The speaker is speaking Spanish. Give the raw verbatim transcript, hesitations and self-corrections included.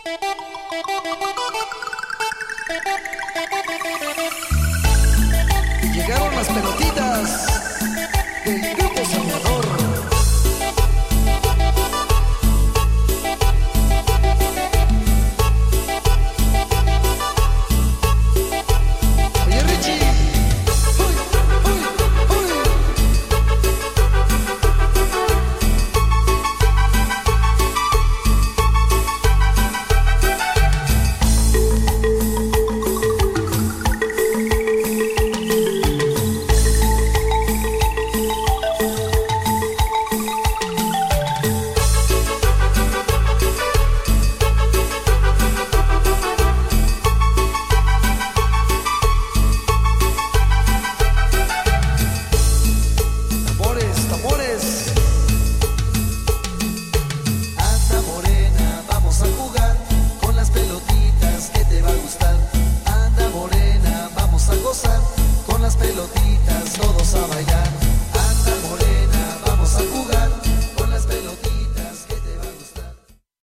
Llegaron las pelotitas del grupo soñador. Oye, Richie. Uy, uy, uy. Con las pelotitas todos a bailar.